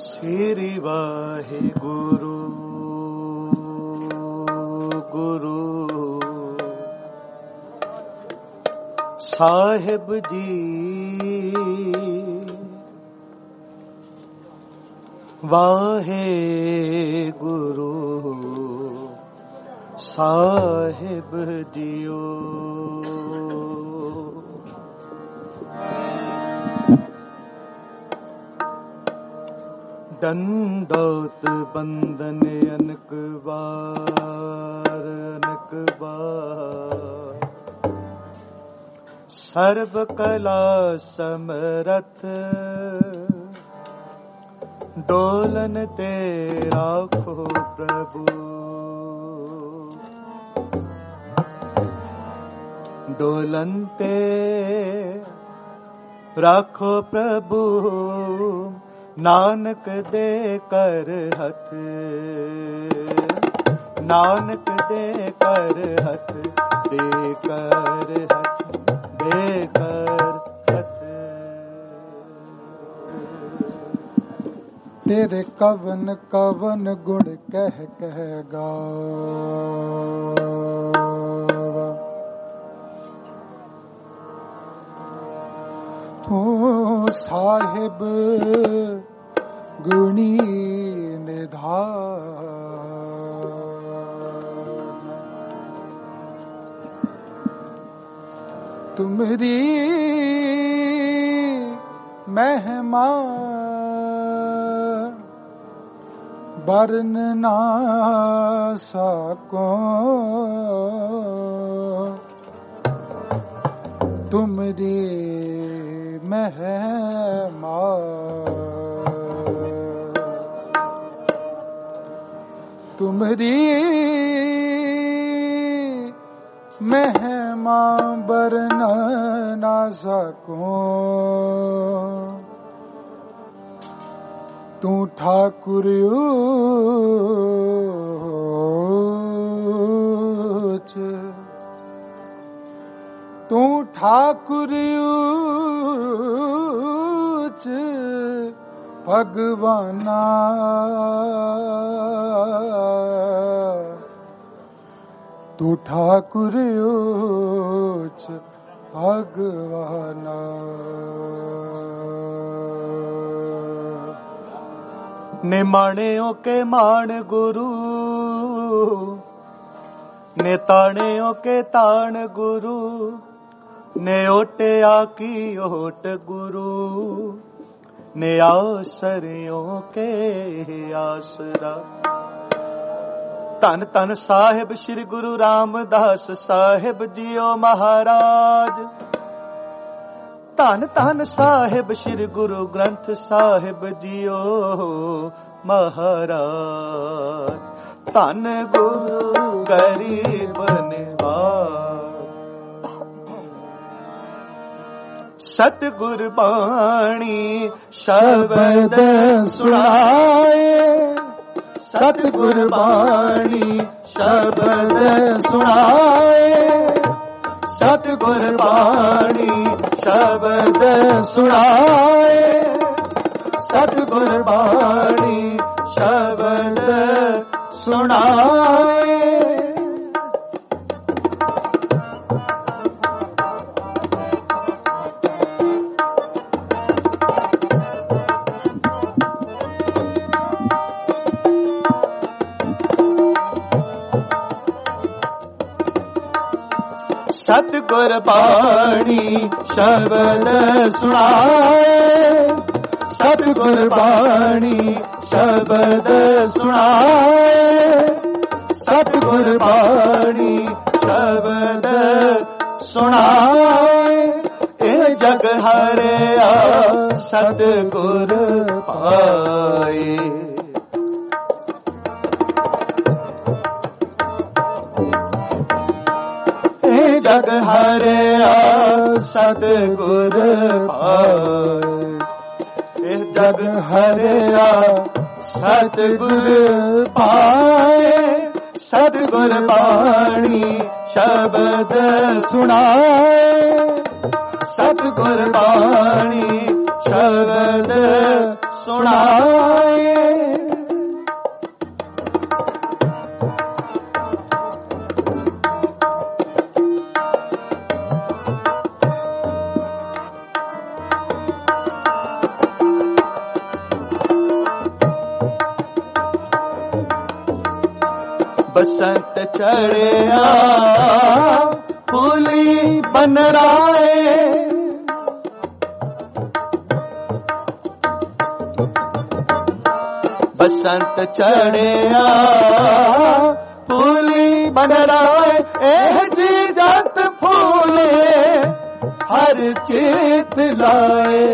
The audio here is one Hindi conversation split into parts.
श्री वाहिगुरु गुरु साहिब जी वाहिगुरु साहिब जियो। दंडोत बंदन अनक बार सर्व कला समरथ डोलन ते राखो प्रभु। डोलन ते राखो प्रभु नानक दे कर हथ। नानक दे कर हथ दे कर हथ दे कर हथ। तेरे कवन कवन गुण कह कह गावा। तू साहिब गुणी निधान। तुमरी महिमा बरन ना सको। तुमरी महिमा तुमरी महिमा बरन ना सको। तू ठाकुर ऊच तू ठाकुर ऊच भगवाना। तू ठाकुर ऊच भगवाना। निमाणियों के मान गुरु ने ताणियों के ताण गुरु ने ओटे आकी ओट गुरु ने आसरियों के आसरा। धन धन साहिब श्री गुरु रामदास साहिब जियो महाराज। धन धन साहिब श्री गुरु ग्रंथ साहिब जियो महाराज। धन गुरु गरीब निवाज। सतगुर बाणी शब्द सुनाए। सतगुर बाणी शब्द सुनाए। सतगुर बाणी शब्द सुनाए। सतगुर बाणी शब्द सुनाए। सतगुर बाणी शब्द सुनाए। सतगुर बाणी शब्द सुनाए। सतगुर बाणी शब्द सुनाए। ए जग हरिया सतगुर पाए। जग हरिया सतगुर पाए। जग हरिया सतगुर पाए। सतगुर बाणी शब्द सुनाए। सतगुर बाणी शब्द सुनाए। बसंत चढ़िया फूली बन राए, बसंत चढ़िया फूली बन राए, एह जी जात फूले हर चेत लाए।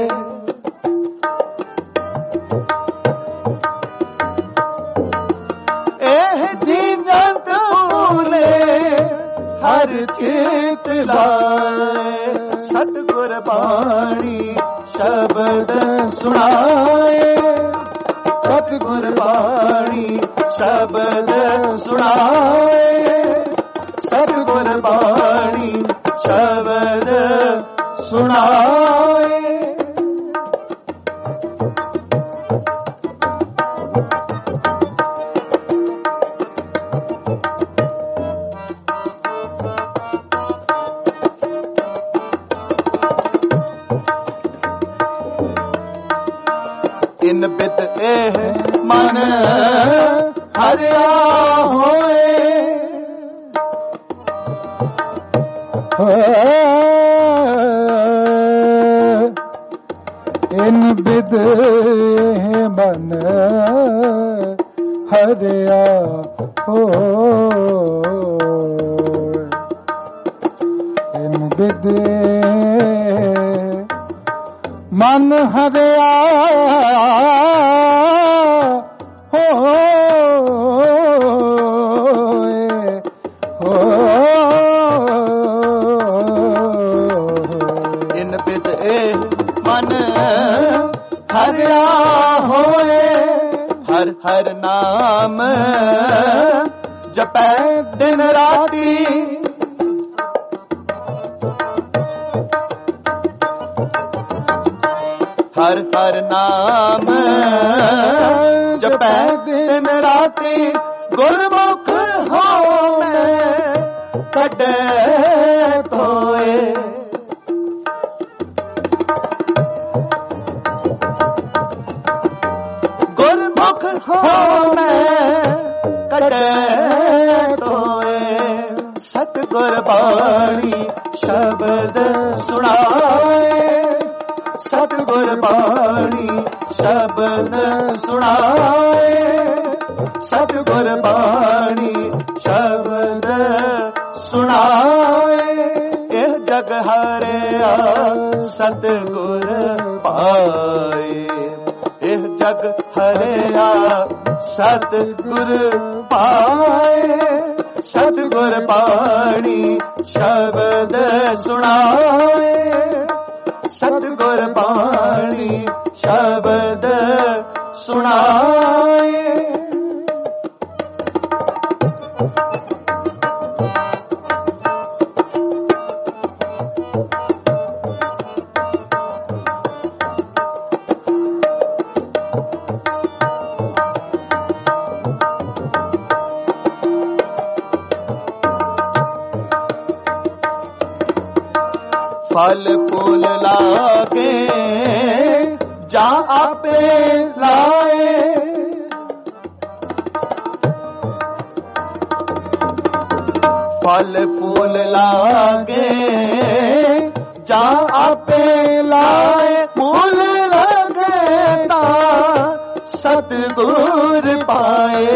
एह जी जात फूले हर चेत लाए, सतगुर बाणी शब्द सुनाए, सतगुर बाणी शब्द सुनाए, सतगुर बाणी शब्द सुनाए। इन बिद एह मन हरिया होए, इन बिद मन हरिया होए, इन बिद मन हरिया इन बिद मन हरिया होए, हर हर नाम जपै दिन राती, हर हर नाम जपै दिन राती, गुरमुख होवे कढे तोए, गुरमुख होवे कढे तोए, सतगुर बाणी शब्द सुनाए, सतगुर बाणी शब्द सुनाए, सतगुर बाणी शब्द सुनाए। यह जग हरिया सतगुर पाए, यह जग हरिया सतगुर पाए, सतगुर बाणी शब्द सुनाए, सतगुर बाणी शब्द सुनाए। फल फूल लागे जा आपे लाए, फल फूल लागे जा आपे लाए, फूल लगे ता सतगुर पाए,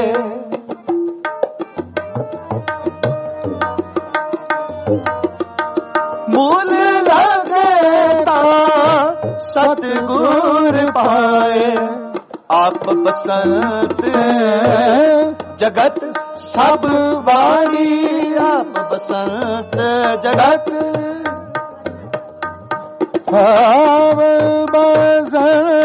मूल लगता सतगुर पाए। आप बसंत जगत सब वाणी, आप बसंत जगत आप बसंत,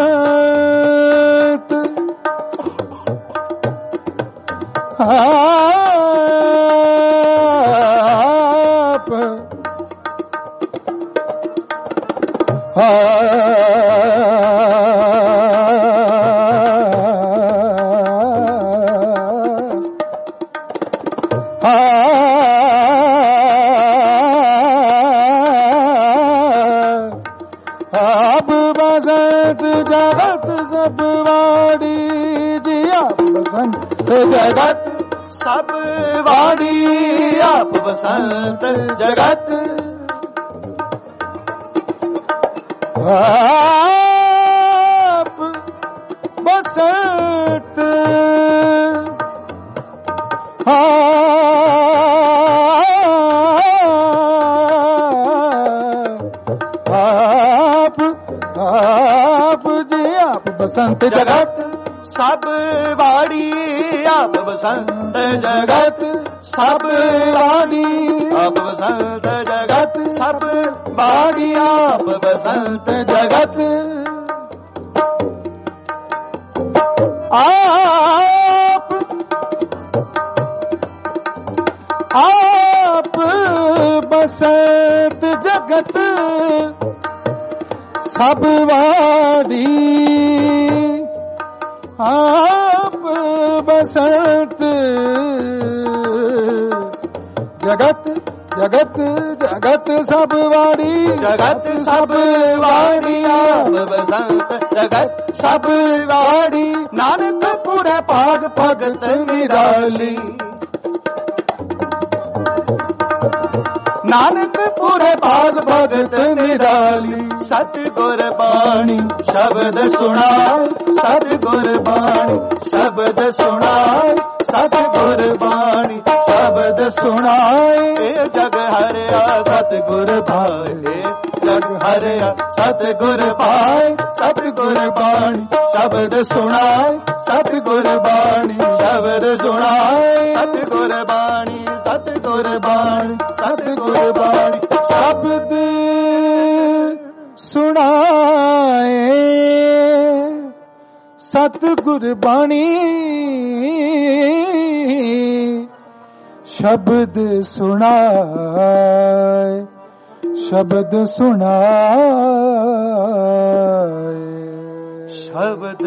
आप बसंत जगत सब वाड़ी जी, आप बसंत जगत ਸਭ ਵਾੜੀ ਆਪ ਬਸੰਤ ਜਗਤ ਆਪ ਬਸੰਤ ਆਪ ਜੀ ਆਪ ਬਸੰਤ ਜਗਤ ਸਭ ਵਾੜੀ ਆਪ ਬਸੰਤ ਜਗਤ ਸਭ ਵਾੜੀ ਆਪ ਬਸੰਤ ਜਗਤ ਸਭ ਵਾੜੀ ਆਪ ਬਸੰਤ ਜਗਤ ਆਪ ਬਸੰਤ ਜਗਤ ਸਭ ਵਾੜੀ ਆਪ ਬਸੰਤ ਜਗਤ ਜਗਤ ਜਗਤ ਸਭ ਵਾੜੀ ਜਗਤ ਸਭ ਵਾੜੀ ਆਪ ਬਸੰਤ ਜਗਤ ਸਭ ਵਾੜੀ ਨਾਨਕ ਪੂਰੇ ਭਾਗ ਭਗਤ ਨਿਰਾਲੀ ਨਾਨਕ ਪੂਰੇ ਭਾਗ ਭਗਤ ਨਿਰਾਲੀ ਸਤਿਗੁਰ ਬਾਣੀ ਸ਼ਬਦ ਸੁਣਾਏ ਸਤਿਗੁਰ ਬਾਣੀ ਸ਼ਬਦ ਸੁਣਾਏ ਸਤਿਗੁਰ ਬਾਣੀ ਸ਼ਬਦ ਸੁਣਾਏ ਇਹ ਜਗ ਹਰਿਆ ਸਤਿਗੁਰ ਭਾਏ ਜਗ ਹਰਿਆ ਸਤਿਗੁਰ ਭਾਏ ਸਤਿਗੁਰ ਬਾਣੀ ਸ਼ਬਦ ਸੁਣਾਏ ਸਤਿਗੁਰ ਬਾਣੀ ਸ਼ਬਦ ਸੁਣਾਏ ਸਤਿਗੁਰ ਬਾਣੀ ਸਤਿਗੁਰ ਬਾਣੀ ਸਤਿਗੁਰ ਬਾਣੀ ਸ਼ਬਦ ਸੁਣਾਏ ਸਤਿਗੁਰ ਬਾਣੀ ਸ਼ਬਦ ਸੁਣਾਏ ਸ਼ਬਦ ਸੁਣਾਏ ਸ਼ਬਦ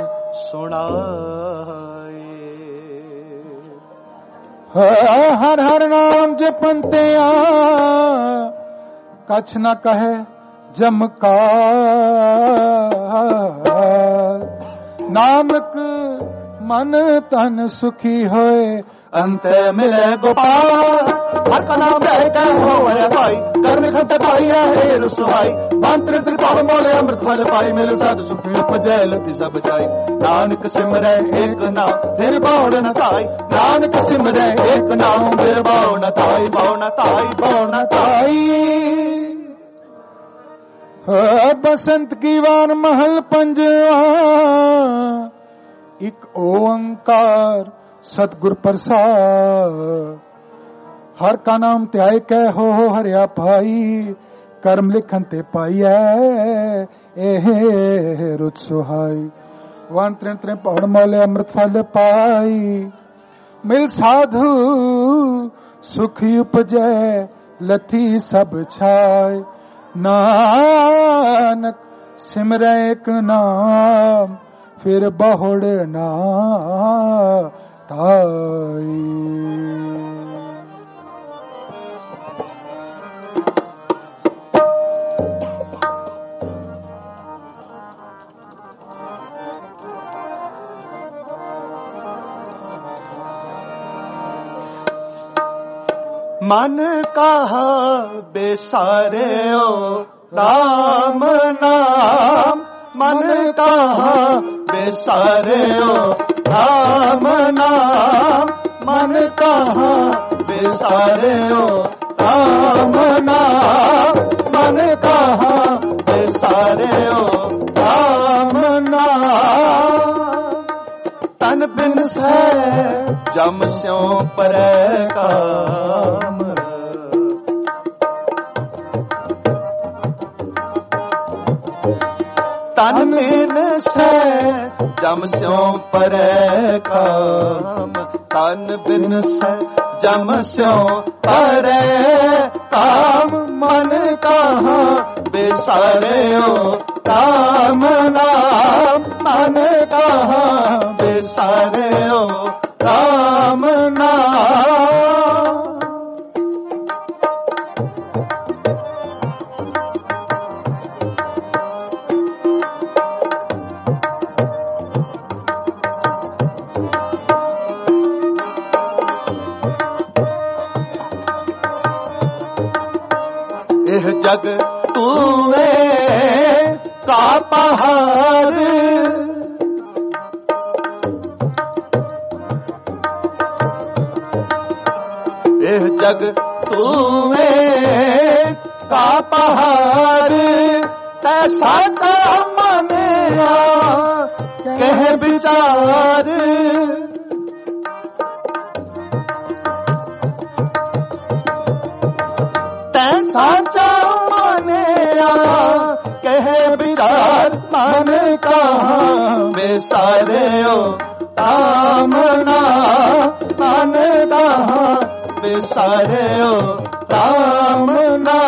ਸੁਣਾਏ ਹਰ ਹਰ ਨਾਮ ਜਪੰਤਿਆ ਕਛ ਨ ਕਹੇ ਜਮਕਾਰ ਨਾਨਕ ਮਨ ਤਨ ਸੁਖੀ ਹੋਏ ਅੰਤ ਮਿਲੇ ਗੋਪਾਲ ਹਰ ਕਾ ਨਾਮ ਲੈ ਕੇ ਹੋਵੇ ਭਾਈ ਕਰਮ ਖੰਤ ਪਾਈ ਹੈ ਰਸਵਾਈ ਮੰਤਰ ਤ੍ਰਿਪਾਲ ਮੋਲੇ ਅੰਮ੍ਰਿਤ ਫਲ ਪਾਈ ਮਿਲ ਸਾਧ ਸੁਖੀ ਉਪਜੈ ਲਤੀ ਸਭ ਜਾਈ ਨਾਨਕ ਸਿਮਰੈ ਏਕ ਨਾਮ ਫਿਰ ਬਾਉ ਨ ਧਾਈ ਨਾਨਕ ਸਿਮਰੈ ਏਕ ਨਾਮ ਫਿਰ ਬਾਉ ਨ ਧਾਈ ਬਾਉ ਨ ਧਾਈ ਬਾਉ ਨ ਧਾਈ ਬਸੰਤ ਕੀ ਵਾਰ ਮਹਲ ਪੰਜਵਾ ਇੱਕ ਓੰਕਾਰ ਸਤਿਗੁਰ ਪ੍ਰਸਾਦ ਹਰ ਕਾ ਨਾਮ ਧਿਆਏ ਕਹਿ ਹੋ ਹਰਿਆ ਭਾਈ ਕਰਮ ਲਿਖਨ ਤੇ ਪਾਈਐ ਇਹ ਰੁਚ ਸੁਹਾਈ ਵਨ ਤ੍ਰਿਣ ਤ੍ਰਿਣ ਪੌੜ ਮੋਲੇ ਅੰਮ੍ਰਿਤ ਫਲ ਪਾਈ ਮਿਲ ਸਾਧੂ ਸੁਖੀ ਉਪਜੈ ਲਥੀ ਸਭ ਛਾਏ ਨਾਨਕ ਸਿਮਰੈ ਇੱਕ ਨਾਮ ਫਿਰ ਬਹੁੜ ਨਾ ਤਾਈ मन कहा बेसारेओ राम नाम मन कहा बेसारेओ राम नाम मन कहा बेसारेओ राम नाम मन कहा बेसारेओ राम नाम तन बिन से जम स्यों परै काम तन बिन से जम स्यों परै काम तन बिन से जम स्यों परै काम मन कहाँ बेसारेओ राम नाम मन कहाँ बेसारेओ राम नाम जग तूवे का पहाड़, एह जग तूवे का पहाड़, तैसा था मनिया कह विचार, साचा मानिया कहे विचार, मन कहाँ बेसारे हो कामना, मन कहाँ बेसारे हो कामना,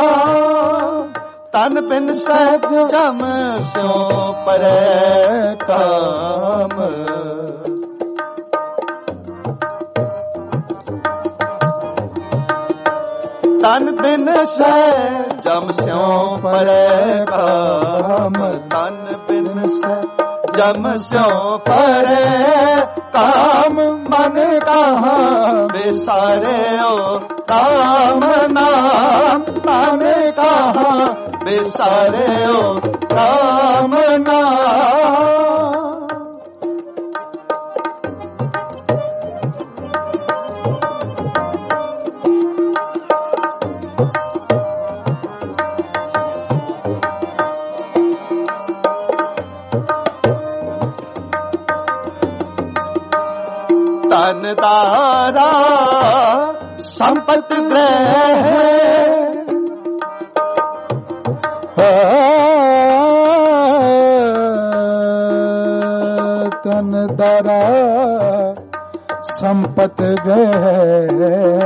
तन बिन सहज जम स्यों परे काम, तन बिन से जम स्यों परे काम, तन बिन से जम स्यों परे काम, मन कहाँ बेसारे हो काम नाम, मन कहाँ बेसारे हो काम नाम। तन दारा संपत ग्रह, तन दारा संपत ग्रह,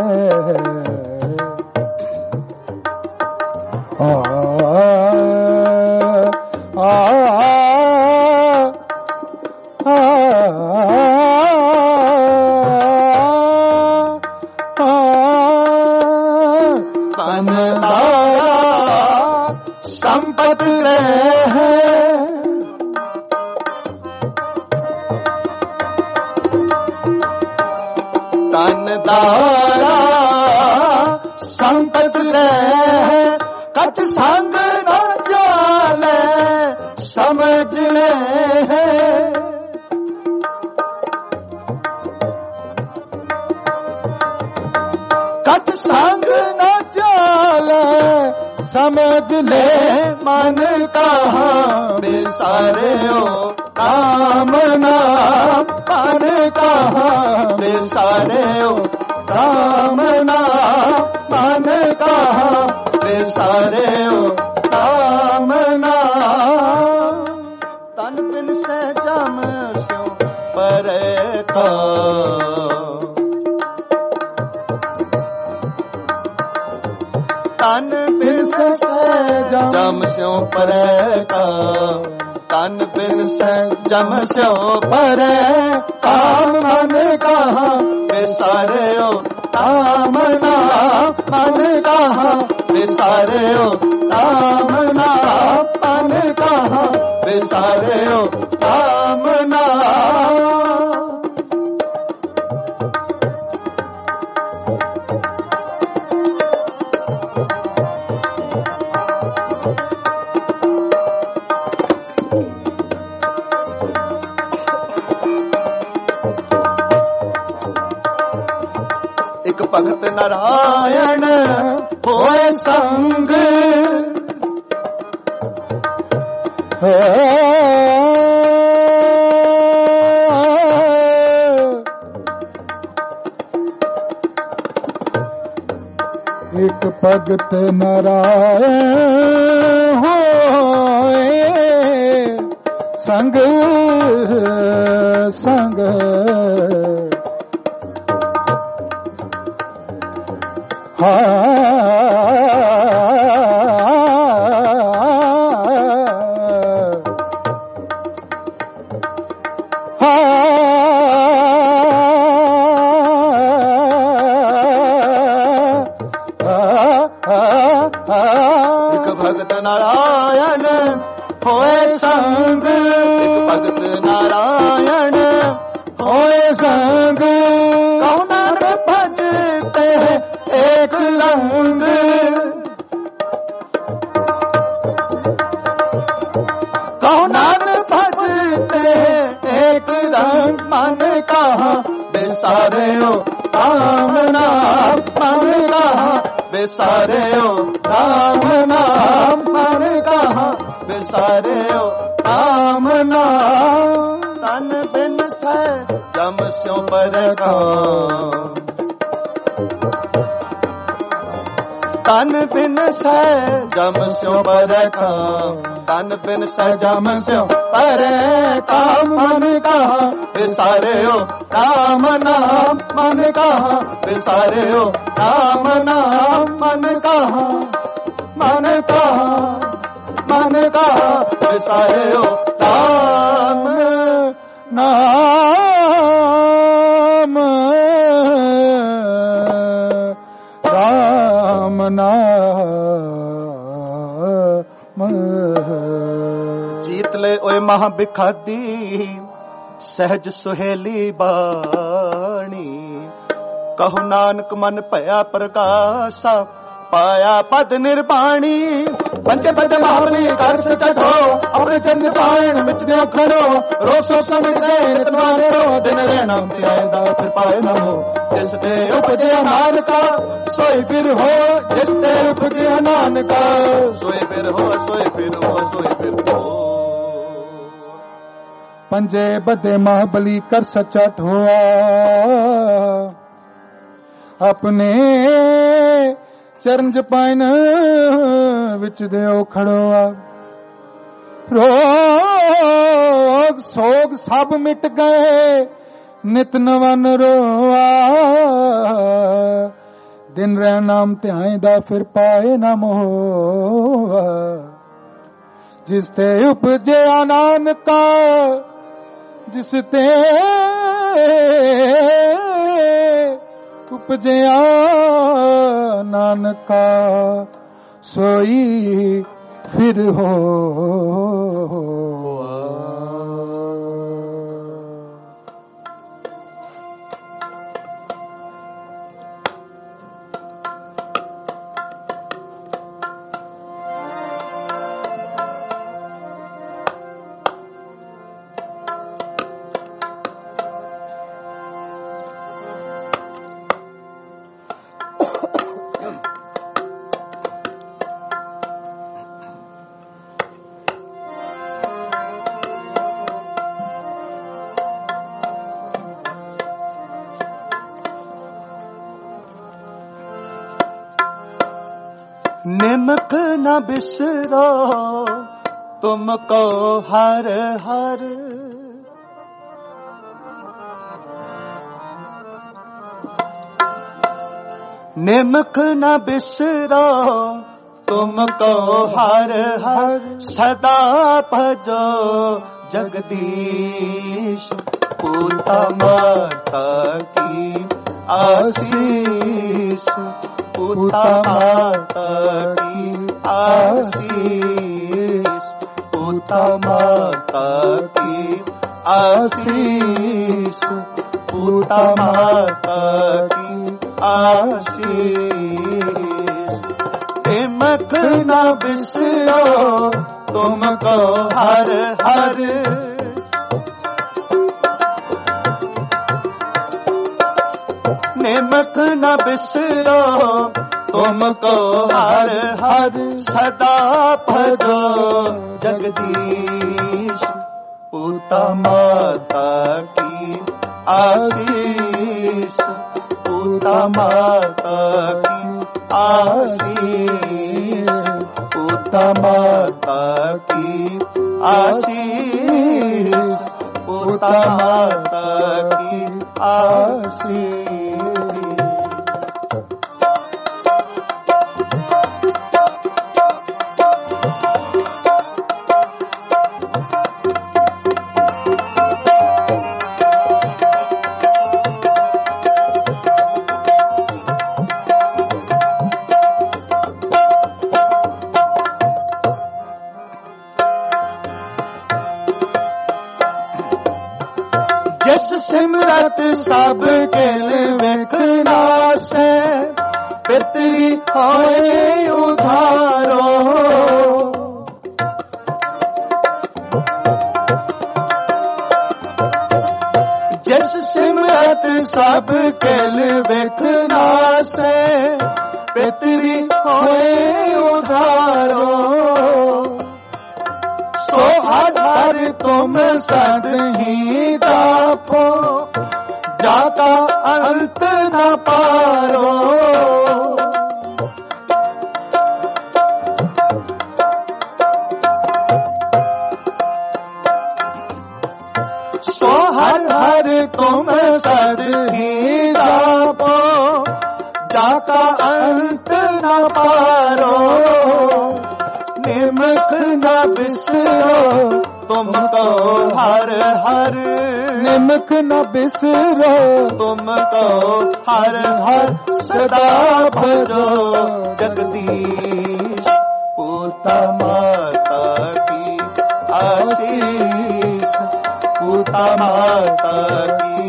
संपत रह, तन दारा संपत रह, कछ संग न जाले समझ ले, कछ संग न जाले समझ ले, मन कहाँ बेसारे हो काम नाम, मन कहाँ बेसारे हो काम नाम, मन कहाँ बेसारे हो काम नाम, तन बिन से जम स्यों परे काम, तन बिन से जम स्यों परे काम, तन बिन से जम स्यों परे काम, मन कहाँ बेसारे हो काम नाम, मन कहाँ बेसारे हो काम नाम, मन कहाँ बेसारे हो काम नाम। एक भगत नारायण होए संग, एक भगत नारायण होए संग, संग एक भगत नारायण होए संग, एक भगत नारायण होए संग, कौन भजते एक लंग, मन कहाँ बेसारे हो राम नाम, मन कहाँ बेसारे हो राम नाम, मन कहाँ बेसारे हो राम नाम। तन बिन सै जम स्यों पर काम, तन बिन सै जम स्यों पर काम, तन बिन सै जम स्यों पर काम। मन कहाँ बेसारे हो राम नाम, मन कहाँ बेसारे हो राम नाम, मन कहाँ, मन कहाँ, मन कहाँ बेसारे हो राम नाम, राम नाम। जीत ले ओए महा बिखादी सहज सुहेली बाणी, कहु नानक मन भया प्रकाशा, पाया पद निर्वाणी। पंचे पद महाबली कर सचो, अपने चंद पायन मिचने खड़ो, रोसो समित दे नितवाने रो, दिन रहना त्यादा फिर पाए न हो। जिस दे उपजे नानका सोई फिर हो, जिस दे उपजे नानका सोई फिर हो, सोई फिर हो, सोई फिर हो। पंजे बदे महाबली कर सचा ठोआ, अपने चरण जपाइन विच देओ खड़ोआ। रोग सोग सब मिट गए, नित नवन रोआ, दिन रह नाम ध्याईदा फिर पाए न मोहा। जिस ते उपजे नानका, जिस ते उपजया नानका, सोई फिर हो। निमक न बिसरो तुमको हर हर, निमक न बिसरो तुमको हर हर, सदा भजो जगदीश पूता माता की आशीष, पूता माता की आशीष, पूता माता की आशीष, पूता माता की आशीष। निमक न बिसरो तुमको हर हर, निमक न बिसरो तुमको हर हर, सदा भजो जगदीश पूता माता की आशीष, पूता माता की आशीष, पूता माता की आशीष, पूता माता की आशीष। जिस सिमरत सब केल विकनासे, पितरी होए उधारो। सब केल देखना से पितरी होए उधारो सो आधार तुम सद ही दापो जाता अंत न पारो सो हर हर तुम सद ही दापो जाता अंत न पारो निमक न बिसरो तुमको हर हर निमक न बिसरो तुमको हर हर सदा भजो जगदीश पूता माता की आशीष पूता माता की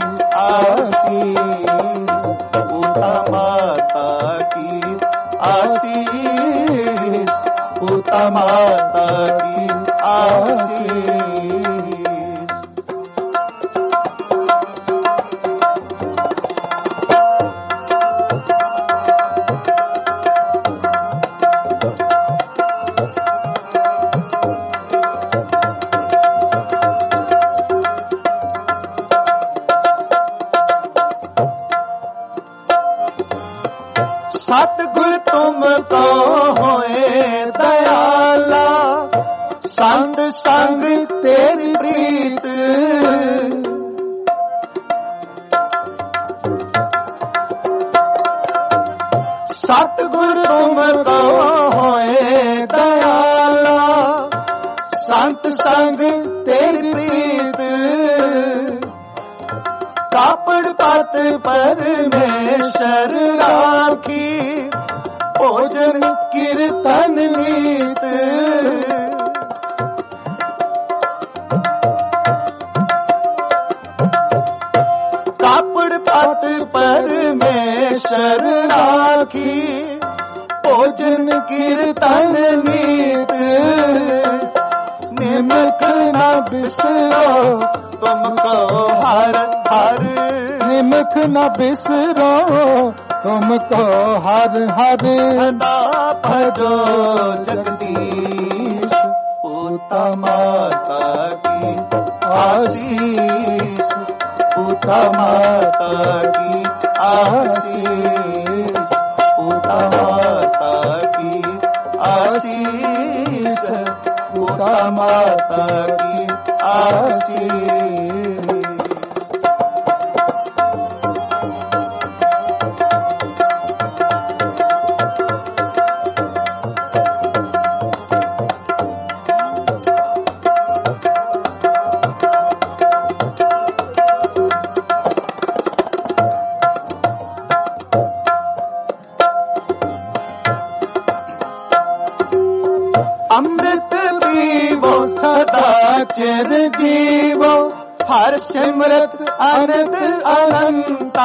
आशीष पूता माता की आशीष पूता माता की आशीष सतगुर तुमको होए दयाला संग संग तेरी प्रीत सतगुर तुमको होए दयाला संत संग तेरी प्रीत कापड़ पत परमेश्वर राखी भोजन कीर्तन नीत कापड़ पत परमेश्वर राखी भोजन कीर्तन नीत निमक न बिसरो तुमको हर हर निमक न बिसरो तुमको हर हर सदा भजो जगदीश पूता माता की आशीष पूता माता की आशीष पूता माता की आशीष पूता माता की आशीष अमृत पीवो सदा चिर जीवो हर सिमरत अनंत अनंता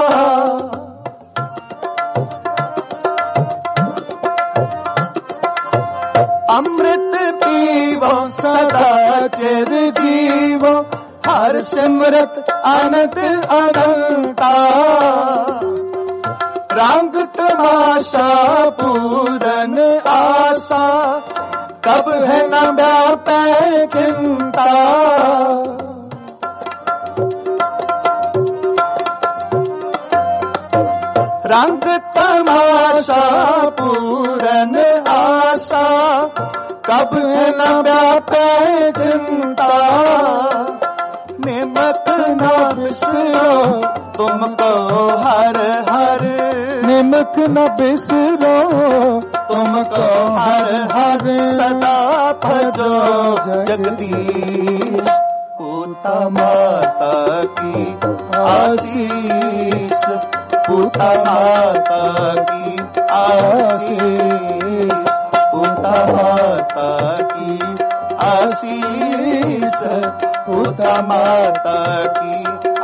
अमृत पीवो सदा चिर जीवो हर सिमरत अनंत अनंता रंग तमाशा पूरन आशा कब है न व्यापै चिंता रंग तमाशा पूरन आशा कब है न व्यापै चिंता निमक न बिसरो तुमको हर हर निमक न बिसरो तुमको हर हर सदा भजो जगदीश पूता माता की आशीष पूता माता की आशीष पूता माता की आशीष पूता माता की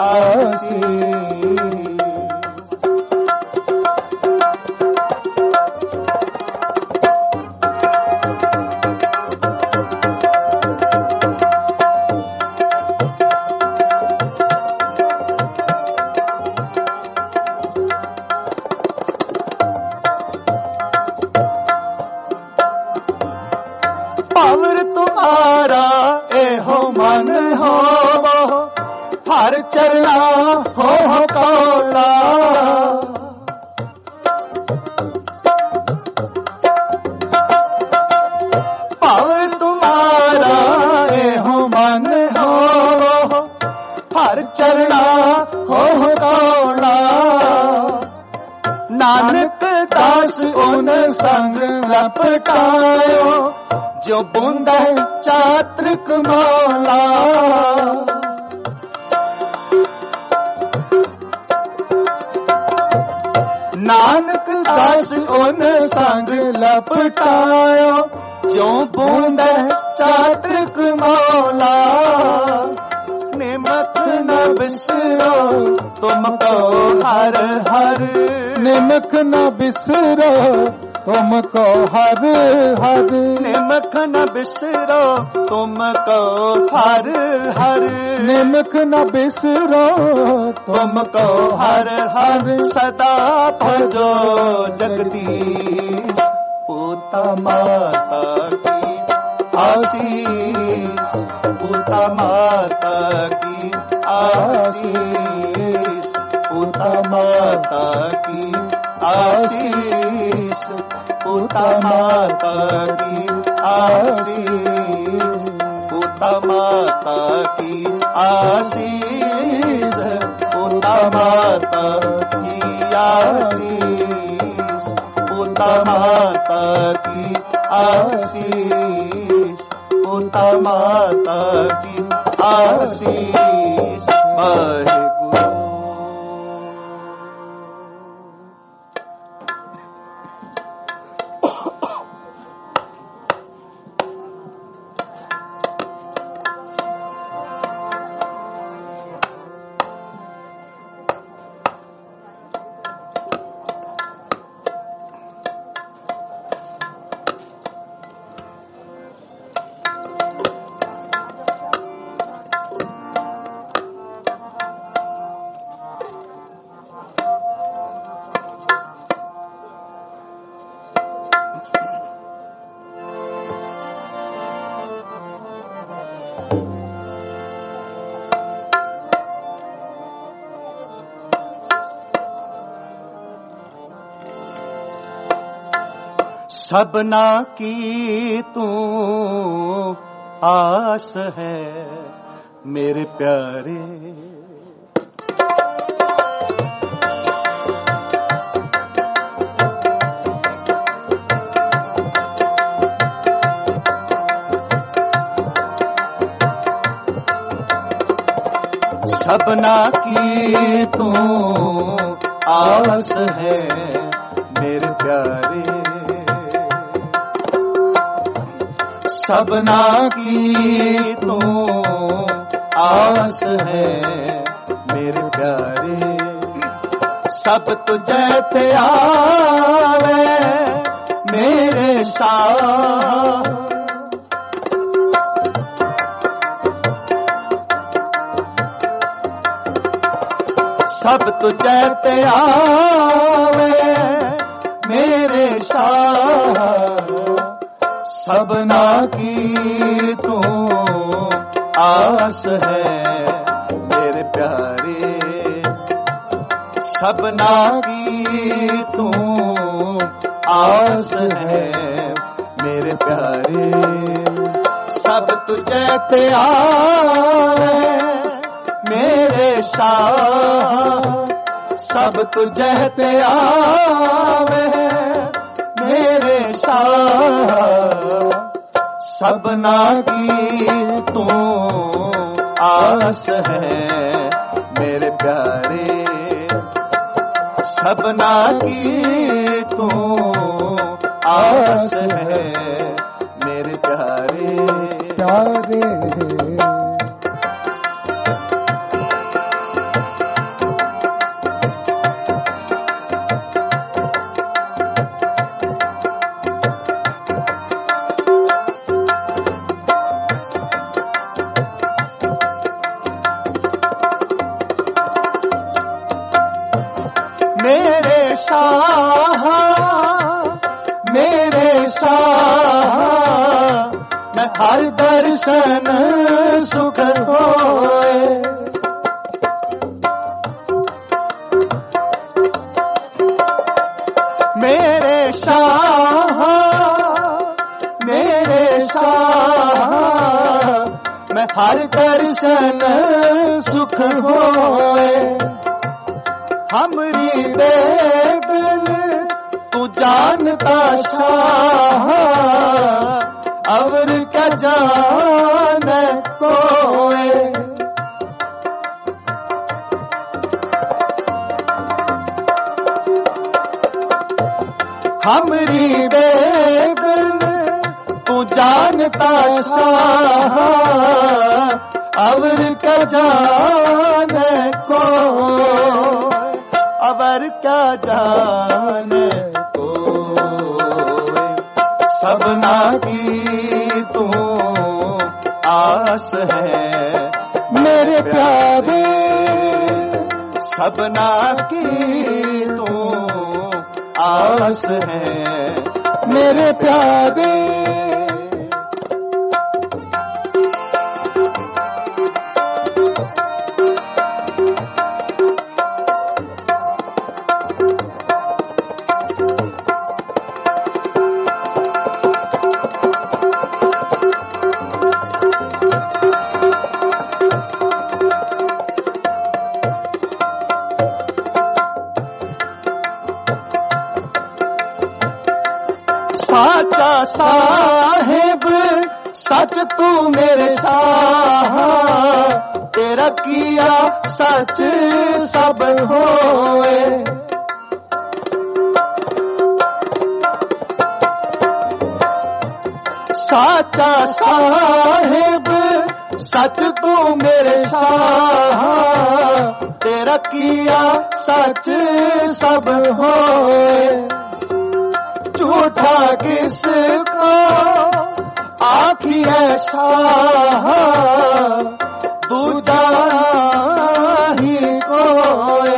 आशीष चरना हो कौला पाव तुम्हारा हो मन हो हर चरना हो कौला नानक दास उन संग लपटायो जो बूंदा चात्रिक मौला नानक दास उन संग लपटायो जो बूंद चात्रिक मौला निमक न बिसरो तुमको हर हर निमक न बिसरो तुमको हर हर निमक न बिसरो तुमको हर हर निमक न बिसरो तुमको हर हर सदा भजो जगदीश पूता माता की आशीष पूता माता की आशीष पूता माता की आशीष पूता माता की आशीष पूता माता की आशीष पूता माता की आशीष पूता माता की आशीष पूता माता की आशीष वाहेगुरु। सबना की तू आस है मेरे प्यारे सबना की तू आस है मेरे प्यारे सबना की तू आस है मेरे प्यारे सब तुझे ते आवे मेरे शाह सब तुझे ते आवे मेरे शाह सबना की तू आस है मेरे प्यारे सबना की तू आस है मेरे प्यारे सब तुझे ते आवे मेरे शाह सब तुझे ते आवे मेरे शाह सबना की तू आस है मेरे प्यारे सबना की तू आस है मेरे प्यारे प्यारे हर दर्शन सुख होए शाह मेरे शाह मैं हर दर्शन सुख होए हमरी बेदन तू जानता शाह अवर क्या जान कोए हमरी बेदन तू जानता शाह अवर क्या जान को अवर क्या जान को सबना की तू आस है मेरे प्यारे सबना की तू आस है मेरे प्यारे साचा साहेब सच तू मेरे शाह तेरा किया सच सब होए साचा साहेब सच तू मेरे शाह तेरा किया सच सब होए झूठा किसको आँखी है शाह दूजा ही कोई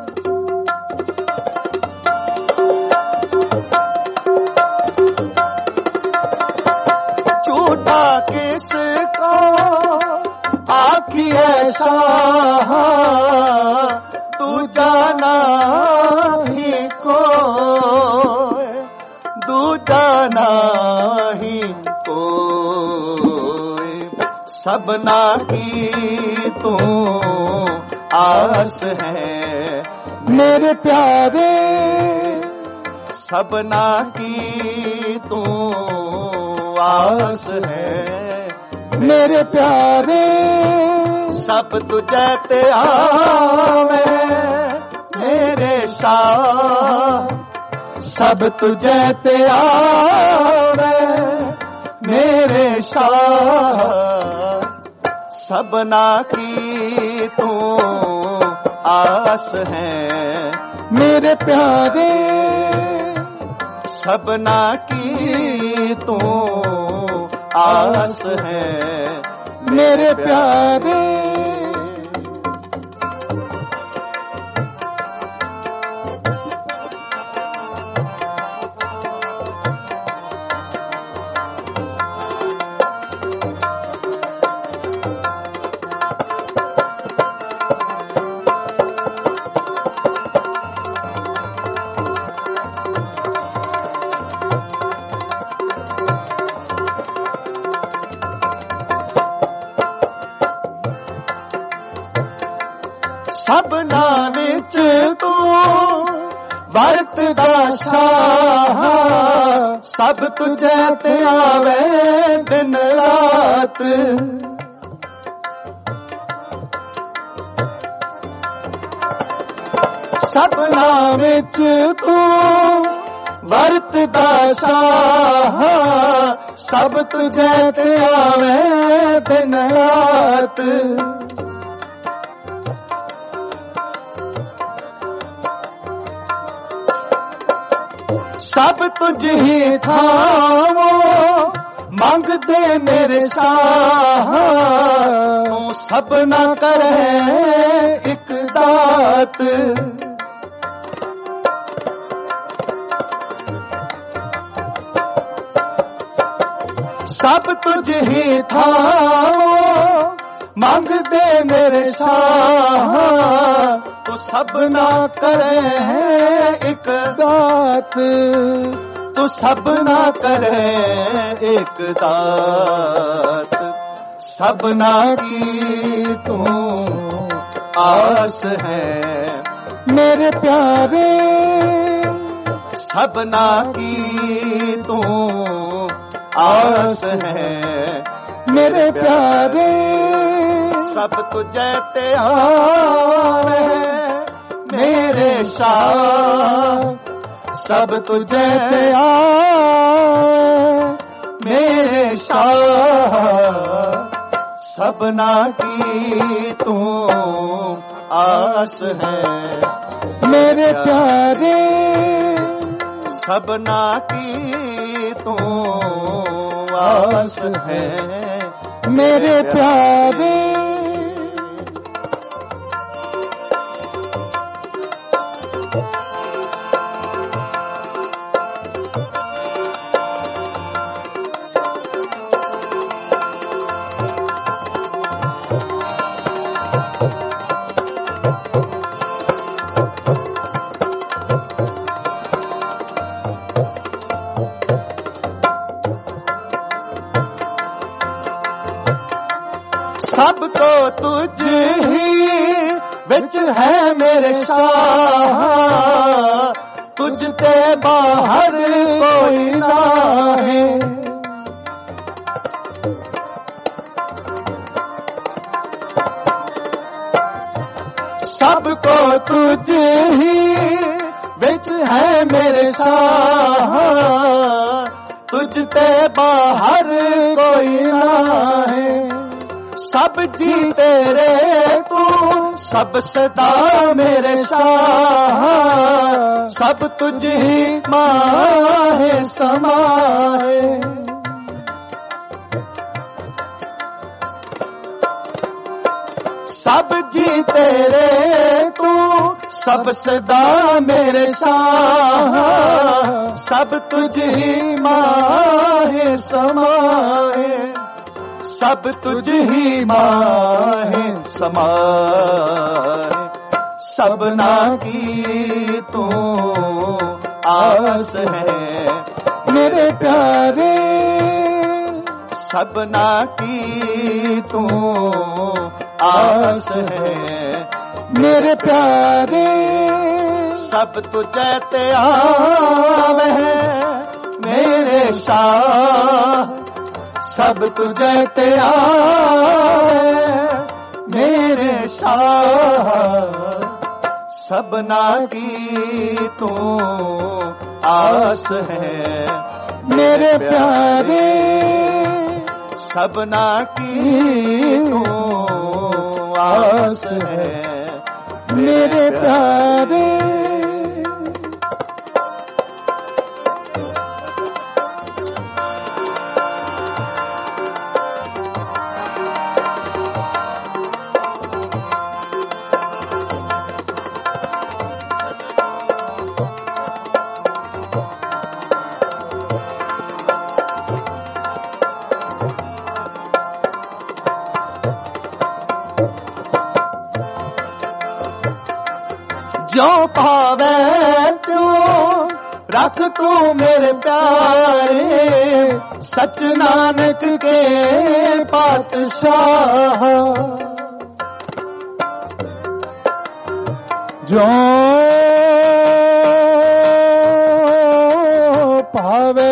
झूठा किसको आँखी है शाह दूजा ही कोई दूजा नहीं कोई सबना की तू आस है मेरे प्यारे सबना की तू आस है मेरे प्यारे सब तुझे ते आवे मेरे शाह सब तुझे ते आवे मेरे शाह सबना की तू आस है मेरे प्यारे सबना की तू आस है मेरे प्यारे सबना विच तू वरतदा शाह सब तुझे ते आवे दिन रात सबना विच तू वरतदा शाह सब तुझे ते आवे दिन रात सब तुझ ही थावो मंगते मेरे शाह तू सब न करे एक दात सब तुझ ही थावो मंगते मेरे शाह तो सब ना करे एक दात तू सबना करे एक दात, सबना की तू आस है मेरे प्यारे, सबना की तू आस है मेरे प्यारे। सब तुझे त्यार है मेरे शाह, सब तुझे त्यार मेरे शाह, सबना की तू आस है मेरे प्यारे, सबना की तू आस है मेरे प्यारे। सबको तुझ ही विच है मेरे शाह, तुझ ते बाहर कोई ना है। सबको तुझ ही विच है मेरे शाह, तुझ ते बाहर कोई ना है। सब जी तेरे तू सब सदा मेरे शाह, सब तुझ ही माहे समाए। सब जी तेरे तू सब सदा मेरे शाह, सब तुझ ही माहे समाए। सब तुझ ही माहे समाए, सबना की तू आस है मेरे प्यारे, सबना की तू आस है मेरे प्यारे। सब तुझे त्यार है मेरे शाह, सब तुझे त्यार मेरे शाह, सबना की तू आस है मेरे प्यारे। सबना की तू आस है मेरे प्यारे। जो पावे तू रख तू मेरे प्यारे, सच नानक के पातशाह। जो पावे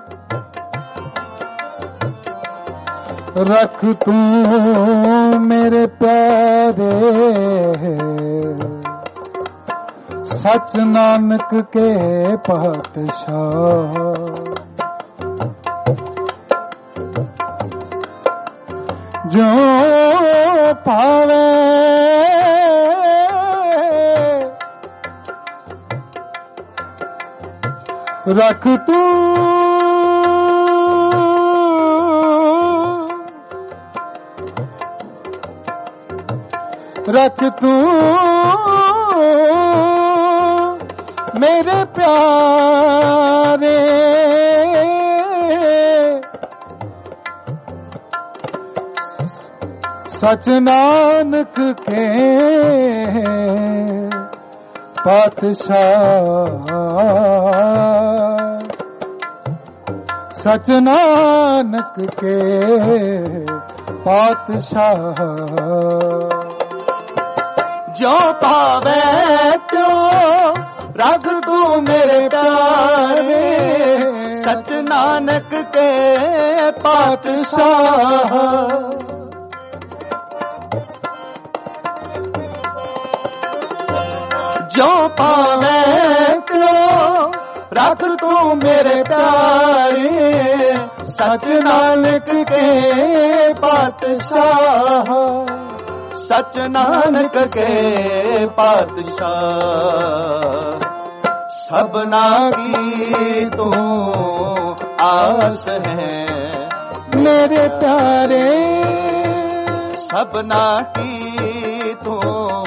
रख तू मेरे प्यारे, सच नानक के पातशाह। जो पावे रख तू रख तू मेरे प्यारे, सच नानक के पातशाह। सच नानक के पातशाह। जो पावे त्यों रख तू मेरे प्यारे, सच नानक के पातशाह। जो पावे त्यों रख तू मेरे प्यारे, सच नानक के पातशाह। सच नानक के पातशाह। सबना की तू आस है मेरे प्यारे, सबना की तू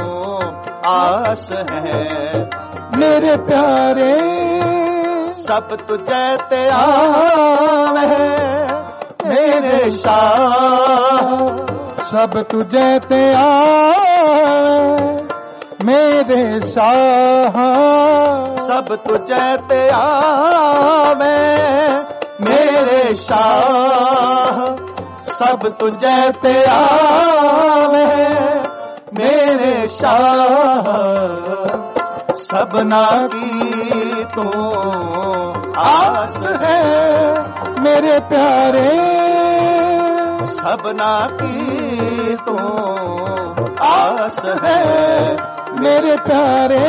आस है मेरे प्यारे। सब तुझे ते आवे मेरे शाह। सब तुझे ते आवे मेरे शाह। सब तुझे ते आवे मेरे शाह। सब तुझे ते आवे मेरे शाह। सबना की तू आस है मेरे प्यारे। सबना की तू आस है मेरे प्यारे।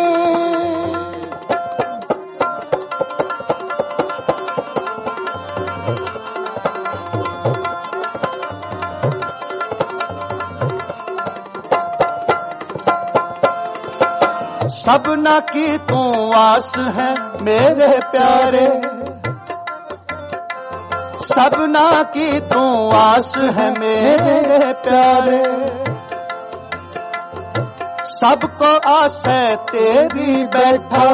सबना की तू आस है मेरे प्यारे। सबना की तू आस है मेरे प्यारे। सबको आस है तेरी बैठा।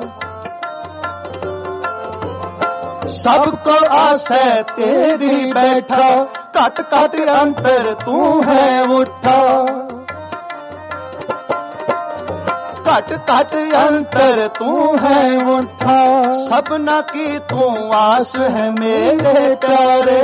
सबको आस है तेरी बैठा। कट कट अंतर तू है उठा। कट कट अंतर तू है उठा। सबना की तू आस है मेरे प्यारे।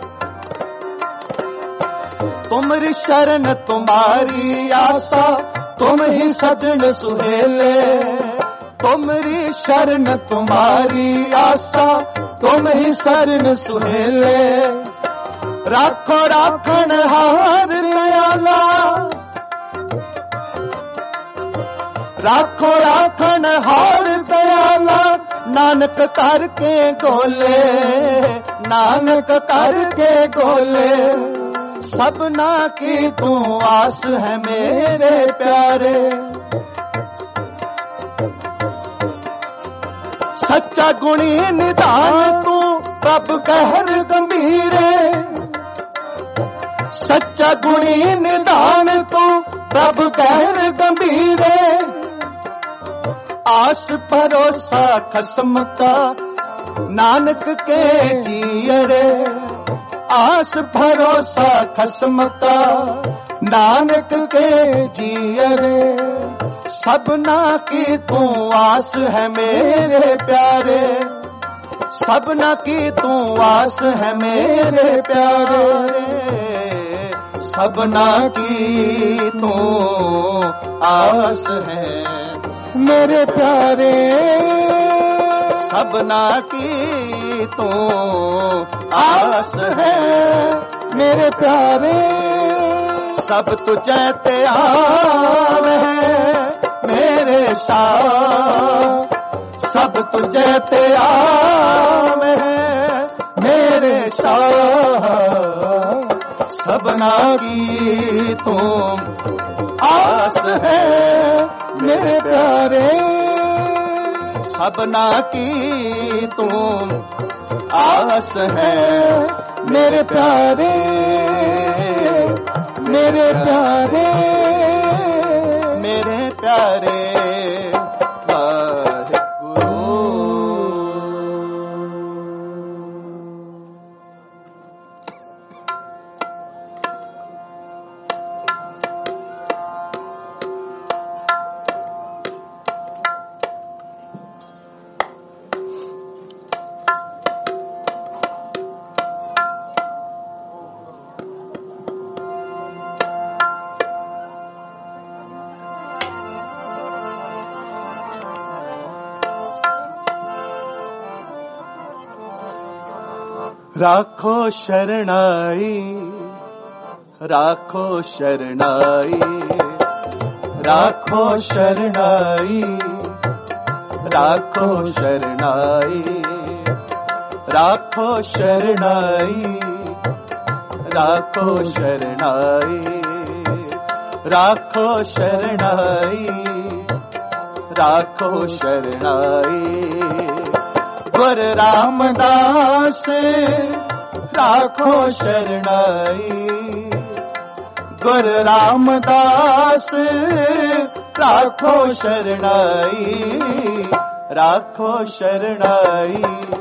तुमरी शरण तुम्हारी आशा, तुम ही सजन सुहेले। तुमरी शरण तुम्हारी आशा, तुम ही शरण सुहेले। राखो राखन हार दयाला। राखो राखन हार दयाला। नानक करके गोले, नानक करके गोले। सबना की तू आस है मेरे प्यारे। सच्चा गुणी निधान तू प्रभु कहर गंभीरे। सच्चा गुणी निधान तू प्रभु कहर गंभीरे। आस भरोसा खसम का नानक के जियरे। आस भरोसा खसम का नानक के जियरे। सबना की तू आस है मेरे प्यारे। सबना की तू आस है मेरे प्यारे। सबना की तू आस है मेरे प्यारे। सबना की तू आस है मेरे प्यारे। सब तुझे ते आवे मेरे शाह। सब तुझे ते आवे मेरे शाह। सबना की तू आस है मेरे प्यारे। सबना की तू आस है मेरे प्यारे। मेरे प्यारे। मेरे प्यारे। राखो शरणाई, राखो शरणाई, राखो शरणाई, राखो शरणाई, राखो शरणाई, राखो शरणाई, राखो शरणाई, राखो शरणाई। गुरु रामदास राखो शरणाई, गुरु रामदास राखो शरणाई, राखो शरणाई,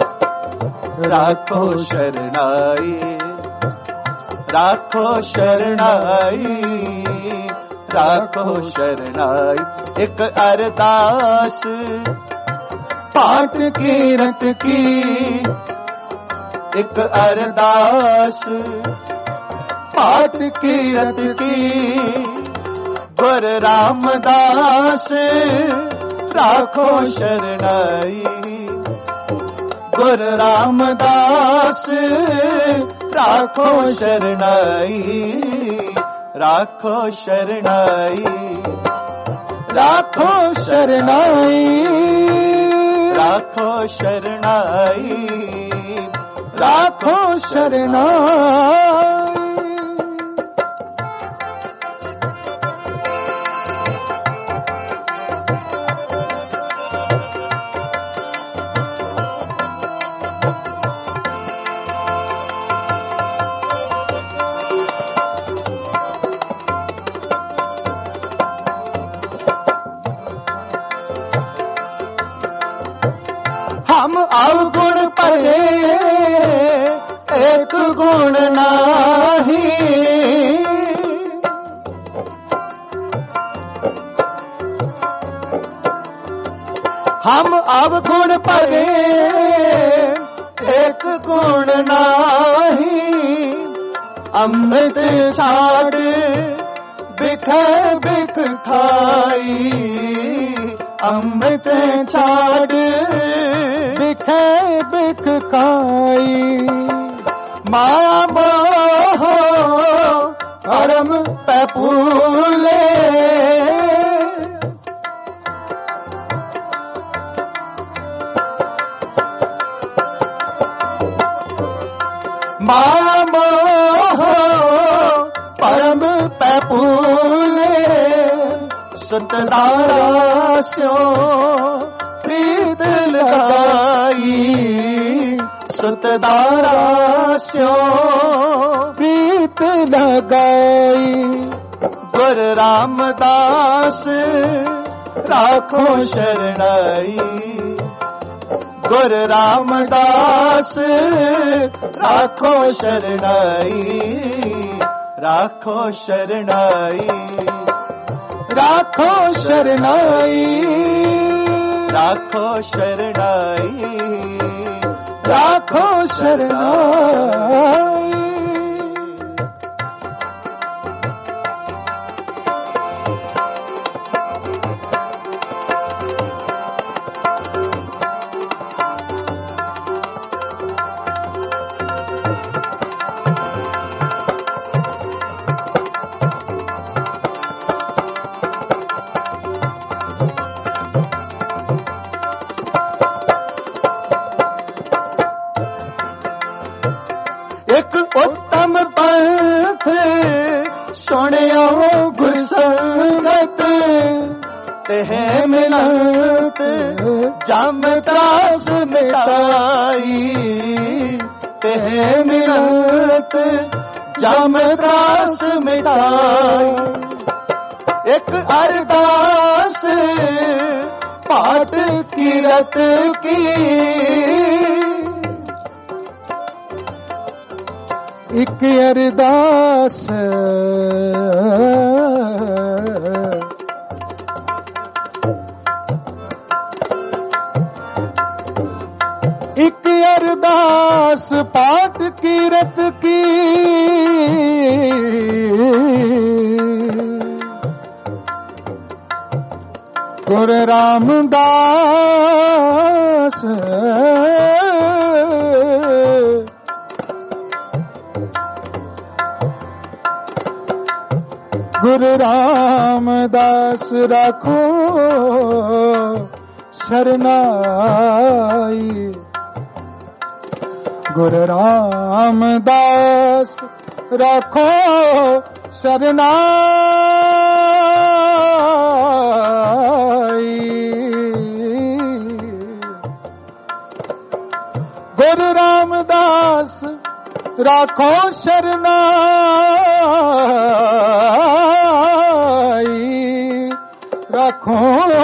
राखो शरणाई, राखो शरणाई, राखो शरणाई। एक अरदास पाठ कीरत की, एक अरदास पाठ कीरत की, गुरु रामदास राखो शरणाई, गुरु रामदास राखो शरणाई, राखो शरणाई, राखो शरणाई, राखो शरणाई, राखो शरणाई। हम अवगुण परे एक गुण नाही, हम अवगुण परे एक गुण नाही, अमृत छाड़ बिख बिख खाई, अमृत छाड़ बिख बिख खाई। माया मोह परम पैपूले, माया मोह परम पैपूले, सुतदारा स्यो प्रीत लगाई, सुतदारा स्यो प्रीत लगाई। गुरु रामदास राखो शरणाई, गुरु रामदास राखो शरणाई, राखो शरणाई, राखो शरणाई, राखो शरणाई, राखो शरणाई। एक उत्तम पंथ सुनियो गुरसंगत, तेह मिलत जम त्रास मिटाई, तेह मिलत जम त्रास मिटाई। एक अरदास पाठ कीरत की, एक अरदास एक अरदास पाठ कीरत की, गुरु रामदास गुरु रामदास राखो शरनाई। गुरु रामदास राखो शरनाई। गुरु रामदास राखो शरनाई। राखो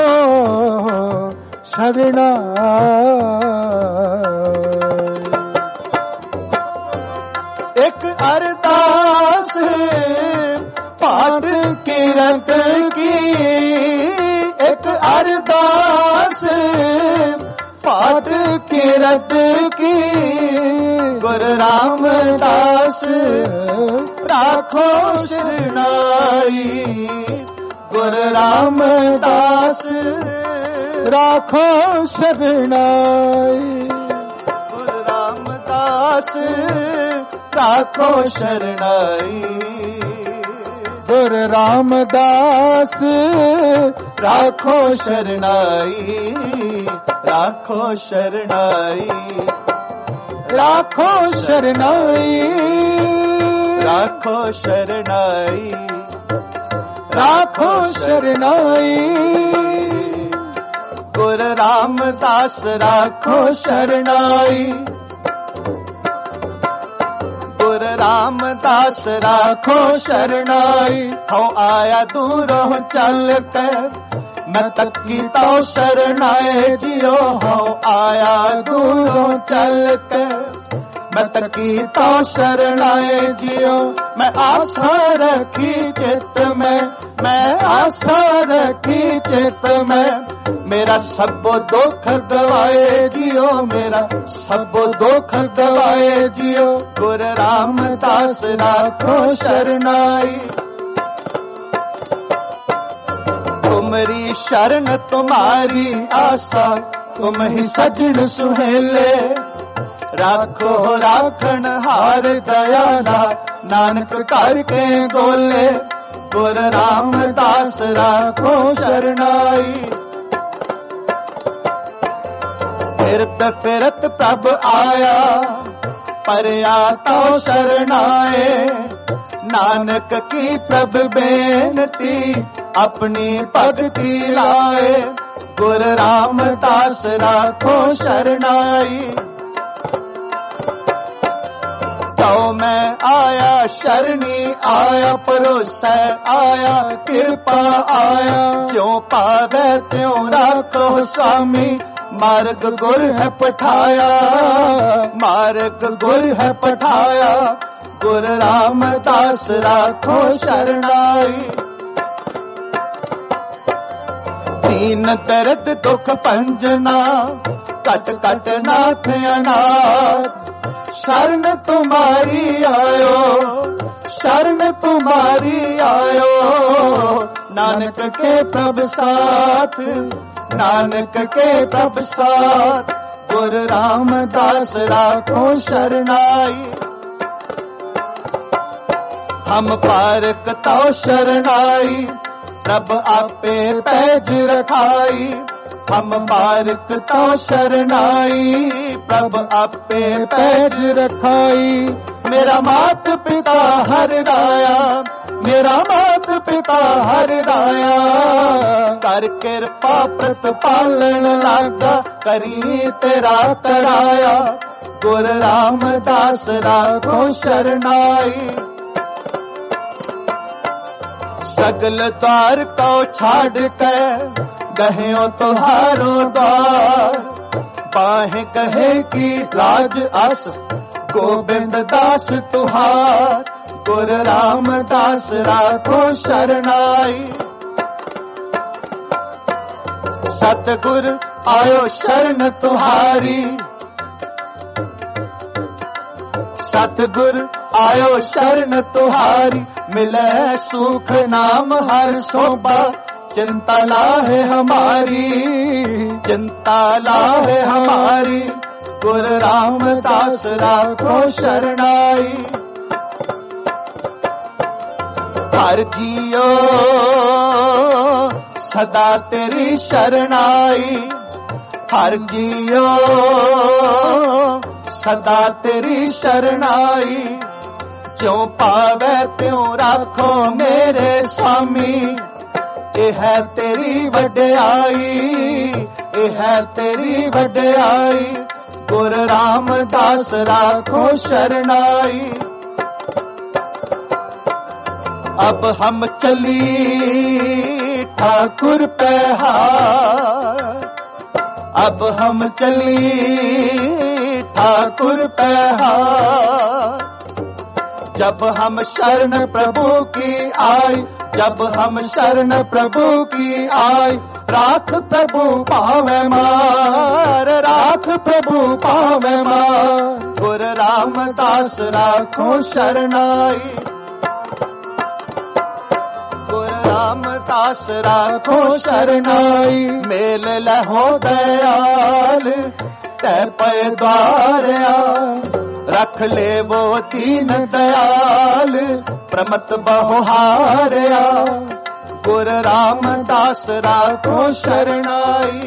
शरनाई। एक अरदास पाठ किरत की, एक अरदास पाठ किरत की। गुरु रामदास राखो शरनाई। गुरु रामदास राखो शरनाई। गुरु रामदास राखो शरनाई। गुरु रामदास राखो शरनाई। राखो शरनाई। राखो शरनाई। राखो शरनाई। राखो शरनाई। गुरु रामदास राखो शरनाई। गुरु रामदास राखो शरनाई। हो आया दूरों चल कर मैं तकी तो शरनाए जियो। हो आया दूरों चल कर मैं तकी तो शरनाए जियो। मैं आशा रखी चित में, मैं आशा रखी चित में। मेरा सब दुख गवाए जियो। मेरा सब दुख गवाए जियो। गुरु रामदास राखो शरनाई। तुमरी शरण तुम्हारी आशा, तुम ही सजन सुहेले। राखो राखण हार दयाला, नानक करके गोले। गुरु रामदास राखो शरनाई। फिरत फिरत प्रभ आया, परया तो शरनाए। नानक की प्रभ बेनती, अपनी भक्ति लाए। गुरु रामदास राखो शरनाई। तो मैं आया शरणी आया, परोसै आया कृपा आया। ज्यों पावे त्यों राखो स्वामी, मार्ग गुर है पठाया। मार्ग गुर है पठाया। गुरु रामदास राखो शरनाई। दीन दर्द दुख पंजना, कट कट नाथ अनाथ। शरण तुम्हारी आयो, शरण तुम्हारी आयो। नानक के प्रभ साथ, नानक के प्रभ साथ। गुरु रामदास राखो शरनाई। हम पारक तो शरनाई, प्रभ आपे पैज रखाई। हम पारक तो शरनाई, प्रभ आपे पैज रखाई। मेरा मात पिता हर राया, मेरा मात पिता हर राया। कर कृपा प्रतिपालन लागा, करी तेरा तराया। गुरु रामदास राखो शरनाई। सगल द्वार को छाड़ के गहियो तुहारो द्वार। बाहें कहे की राज अस, गोविंद दास तुहार। गुरु रामदास राखो शरनाई। सतगुर आयो शरण तुहारी, सतगुर आयो शरण तुहारी। मिले सुख नाम हर शोभा, चिंता लाहे हमारी, चिंता लाहे हमारी। गुरु रामदास राखो शरनाई। ਹਰ ਜੀਓ ਸਦਾ ਤੇਰੀ ਸ਼ਰਨਾਈ, ਹਰ ਜੀਓ ਸਦਾ ਤੇਰੀ ਸ਼ਰਨਾਈ, ਜਿਉ ਪਾਵੇ ਤਿਉ ਰੱਖੋ ਮੇਰੇ स्वामी। ਇਹ ਹੈ ਤੇਰੀ ਵਡਿਆਈ, ਇਹ ਹੈ ਤੇਰੀ ਵਡਿਆਈ, ਗੁਰ ਰਾਮਦਾਸ ਰਾਖੋ शरणाई। अब हम चली ठाकुर पे हार, अब हम चली ठाकुर पे हार। जब हम शरण प्रभु की आई, जब हम शरण प्रभु की आई, राख प्रभु पावे मार, राख प्रभु पावे मार। गुर रामदास राखो शरणाई, गुर रामदास राखो शरणाई। मेल लहो दयाल तै पै द्वारया, रख ले वो दीन दयाल प्रमत बहुहारया। गुर रामदास राखो शरणाई,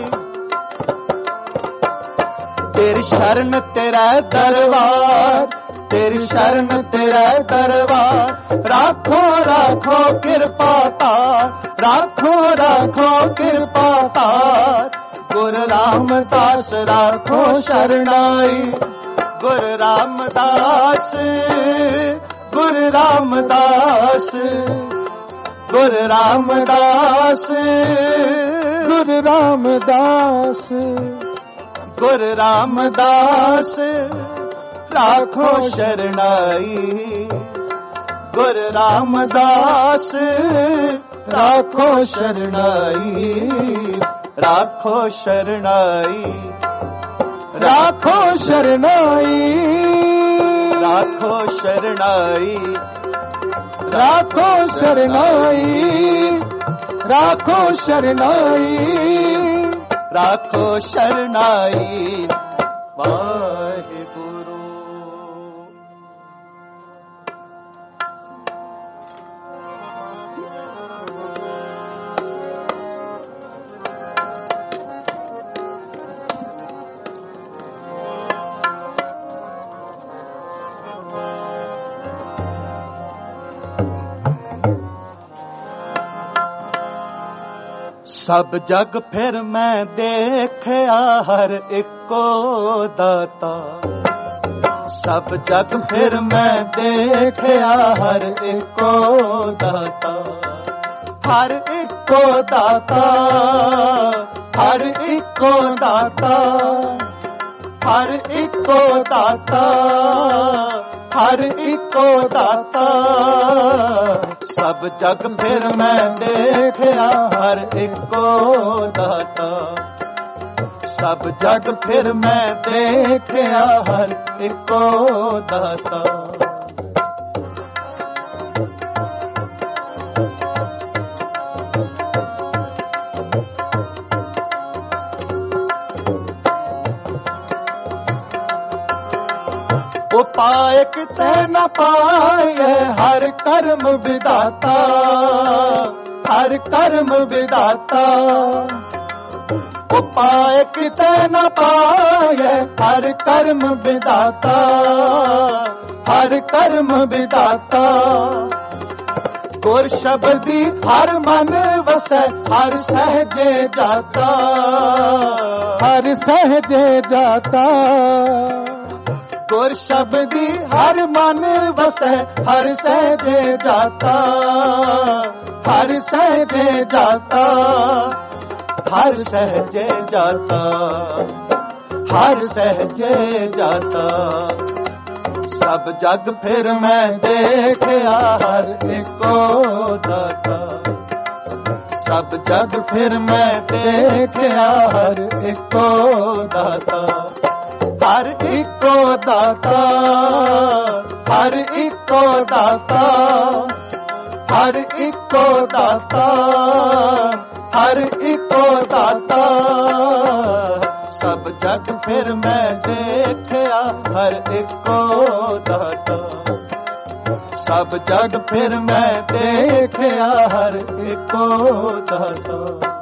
तेरी शरण तेरा दरबार, तेरी शरण तेरा दरबार। राखो राखो कृपा तार, राखो राखो कृपा तार। गुर रामदास राखो शरणाई, गुर रामदास, गुर रामदास, गुर रामदास, गुर रामदास, गुर रामदास राखो शरणाई। गुर रामदास राखो शरणाई, राखो शरणाई, राखो शरणाई, राखो शरणाई, राखो शरणाई, राखो शरणाई, राखो शरणाई। वाहेगुरु। सब जग फिर मैं देखया हर एको दाता, सब जग फिर मैं देखया हर एको दाता, हर एको दाता, हर एको दाता, हर एको दाता, हर एको दाता। सब जग फिर मैं देखया हर एको दाता, सब जग फिर मैं देखया हर एको दाता। वो पाए किते न पाए हर कर्म विदाता, हर कर्म विदाता। वो पाए किते न पाए हर कर्म विदाता, हर कर्म विदाता। गुर शब्दी हर मन वसै हर सहजे जाता, हर सहजे जाता। गुर शब्दी हर मन वसै हर सहजे जाता, हर सहजे जाता, हर सहजे जाता, हर सहजे जाता। सब जग फिर मैं देखया हर एको दाता, सब जग फिर मैं देखया हर एको दाता, हर एको दाता, हर एको दाता, हर एको दाता, हर एको दाता। सब जग फिर मैं देखया हर एको दाता, ਸਭ ਜਗ ਫਿਰ ਮੈਂ ਦੇਖਿਆ ਹਰ ਇੱਕੋ ਦਾਤਾ।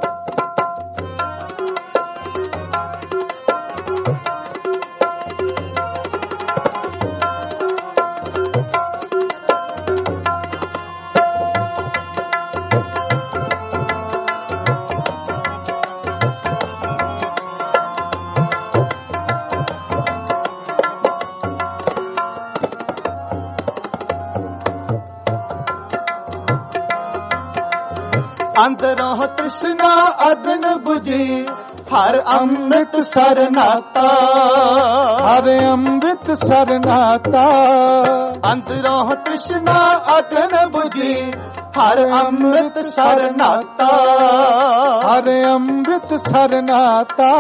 ਅੰਦਰੋਂ ਤ੍ਰਿਸ਼ਨਾ ਅਗਨ ਬੁਝੀ ਹਰ ਅੰਮ੍ਰਿਤ ਸਰਨਾਤਾ, ਹਰ ਅੰਮ੍ਰਿਤ ਸਰਨਾਤਾ। ਅੰਦਰੋਂ ਤ੍ਰਿਸ਼ਨਾ ਅਗਨ ਬੁਝੀ ਹਰ ਅੰਮ੍ਰਿਤ ਸਰਨਾਤਾ, ਹਰ ਅੰਮ੍ਰਿਤ ਸਰਨਾਤਾ।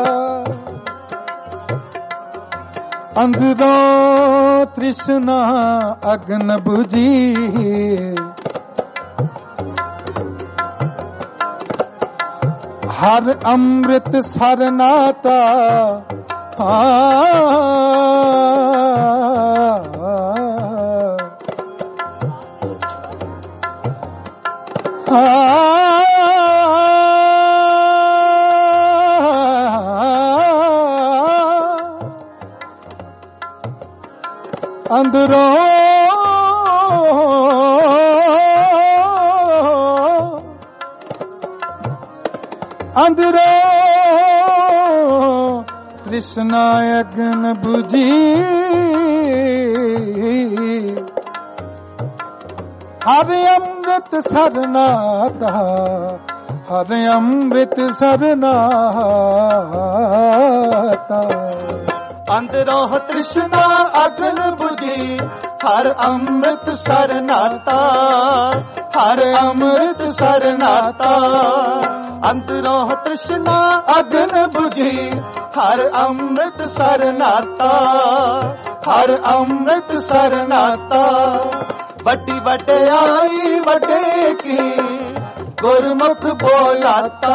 ਅੰਦਰੋਂ ਤ੍ਰਿਸ਼ਨਾ ਅਗਨ ਬੁਝੀ ਹਰ ਅੰਮ੍ਰਿਤ ਸਰਨਾਤਾ। ਅੰਦਰੋਂ ਅੰਦਰੋਂ ਤ੍ਰਿਸ਼ਨਾ ਅਗਨ ਬੁਝੀ ਹਰ ਅੰਮ੍ਰਿਤ ਸਰਨਾਤਾ, ਹਰ ਅੰਮ੍ਰਿਤ ਸਰਨਾਤਾ। ਅੰਦਰੋਂ ਤ੍ਰਿਸ਼ਨਾ ਅਗਨ ਬੁਝੀ ਹਰ ਅੰਮ੍ਰਿਤ ਸਰਨਾਤਾ, ਹਰ ਅੰਮ੍ਰਿਤ ਸਰਨਾਤਾ। ਅੰਦਰੋਂ ਤ੍ਰਿਸ਼ਨਾ ਅਗਨ ਬੁਝੀ ਹਰ ਅੰਮ੍ਰਿਤ ਸਰਨਾਤਾ, ਹਰ ਅੰਮ੍ਰਿਤ ਸਰਨਾਤਾ। ਵੱਡੀ ਵਡਿਆਈ ਵੱਡੇ ਕੀ ਗੁਰਮੁਖ ਬੋਲਾਤਾ,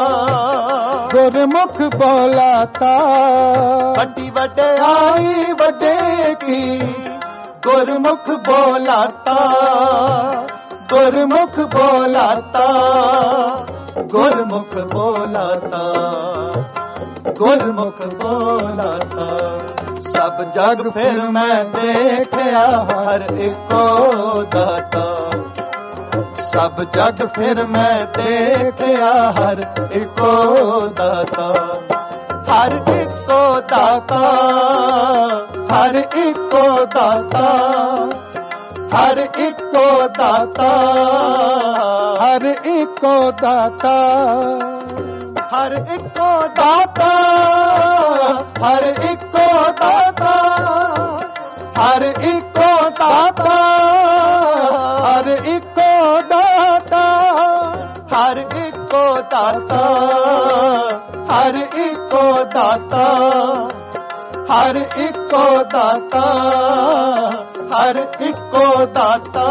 ਗੁਰਮੁਖ ਬੋਲਾਤਾ। ਵੱਡੀ ਵਡਿਆਈ ਵੱਡੇ ਕੀ ਗੁਰਮੁਖ ਬੋਲਾਤਾ, ਗੁਰਮੁਖ ਬੋਲਾਤਾ, ਗੁਰਮੁਖ ਬੋਲਾਤਾ, ਗੁਰਮੁਖ ਬੋਲਾਤਾ। ਸਭ ਜਗ ਫਿਰ ਮੈਂ ਦੇਖਿਆ ਹਰ ਇੱਕੋ ਦਾਤਾ, ਸਭ ਜਗ ਫਿਰ ਮੈਂ ਦੇਖਿਆ ਹਰ ਇੱਕੋ ਦਾਤਾ, ਹਰ ਇੱਕੋ ਦਾਤਾ, ਹਰ ਇੱਕੋ ਦਾਤਾ, ਹਰ ਇੱਕੋ ਦਾਤਾ, ਹਰ ਇੱਕੋ ਦਾਤਾ, ਹਰ ਇੱਕੋ ਦਾਤਾ, ਹਰ ਇੱਕੋ ਦਾਤਾ, ਹਰ ਇੱਕੋ ਦਾਤਾ, ਹਰ ਇੱਕੋ ਦਾਤਾ, ਹਰ ਇੱਕੋ ਦਾਤਾ, ਹਰ ਇੱਕੋ ਦਾਤਾ, ਹਰ ਇੱਕੋ ਦਾਤਾ, ਹਰ ਇੱਕੋ ਦਾਤਾ।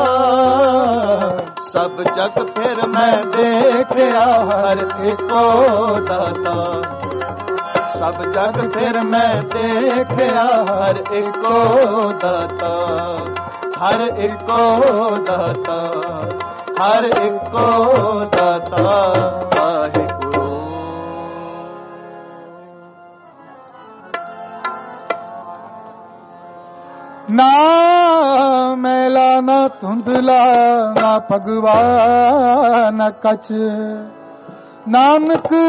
ਸਭ ਜਗ ਫਿਰ ਮੈਂ ਦੇਖਿਆ ਹਰ ਇੱਕੋ ਦਾਤਾ, ਸਭ ਜਗ ਫਿਰ ਮੈਂ ਦੇਖਿਆ ਹਰ ਇੱਕੋ ਦਾਤਾ, ਹਰ ਇੱਕੋ ਦਾਤਾ, ਹਰ ਇੱਕੋ ਦਾਤਾ। ਵਾਹਿਗੁਰੂ। ਨਾ ਮੈਲਾ ਨਾ ਧੁੰਦਲਾ ਨਾ ਭਗਵਾ ਨਾ ਕਛ, ਨਾਨਕ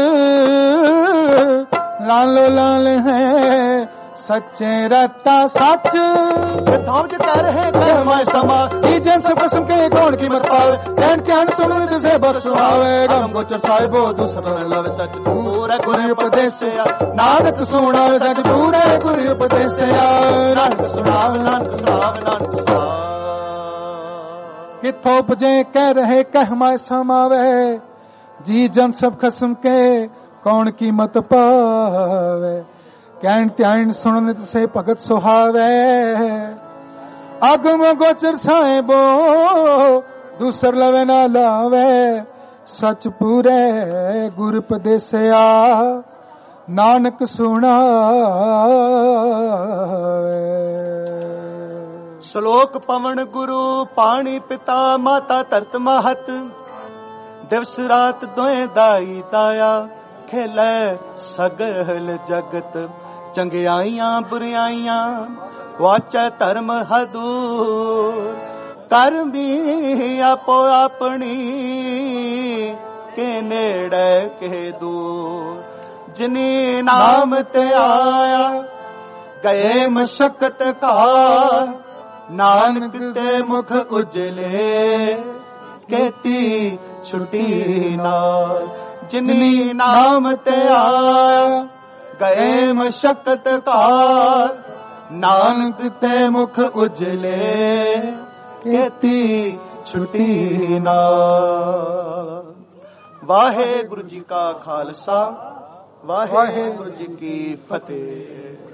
ਲਾਲ ਲਾਲ ਹੈ ਸੱਚੇ रता सच। धाम च कह रहे कह मैं समा जी जन सब कसम के कौन कीमत पावे, कहन ज्ञान सुन जिसे बरसुआवे, गम गोचर साहिबो दूसरा लवे सच दूर है गुरु उपदेसिया, नानक सुनावे सच दूर है गुरु उपदेसिया, नानक सुनावे नानक सुनावे नानक सुनावे। किथों उपजे कह रहे कह मैं समावे, जी जन सब खसम के कौन कीमत पावे, कहन ध्यान सुन से भगत सुहावे, अगम गोचर साहिबो दूसर लवे ना लावे, सच पूरे गुर उपदेसिया, नानक सुनावे। ਸ਼ਲੋਕ ਪਵਨ ਗੁਰੂ ਪਾਣੀ ਪਿਤਾ ਮਾਤਾ ਧਰਤ ਮਹਤ ਦਿਵਸ ਰਾਤ ਦੋਏ ਦਾਈ ਤਾਇਆ ਖੇਲੇ ਸਗਲ ਜਗਤ ਚੰਗਿਆਈਆਂ ਬੁਰਿਆਈਆਂ ਵਾਚੈ ਧਰਮ ਹਦੂਰ ਕਰਮ ਵੀ ਆਪੋ ਆਪਣੀ ਕੇ ਨੇੜੇ ਕੇ ਦੂਰ ਜਿਨੀ ਨਾਮ ਤੇ ਆਇਆ ਗਏ ਮਸ਼ਕਤ ਘਾਰ ਨਾਨਕ ਤੇ ਮੁਖ ਉਜਲੇ ਕਹਤੀ ਛੁਟੀ ਨਾਲ ਜਿਨੀ ਨਾਮ ਤੇ ਆਇਆ ਗਏ ਮਸ਼ਕਤ ਘਾਰ ਨਾਨਕ ਤੇ ਮੁਖ ਉਜਲੇ ਕਹਤੀ ਛੁਟੀ ਨਾਲ। ਵਾਹਿਗੁਰੂ ਜੀ ਕਾ ਖਾਲਸਾ ਵਾਹਿਗੁਰੂ ਜੀ ਕੀ ਫਤਿਹ।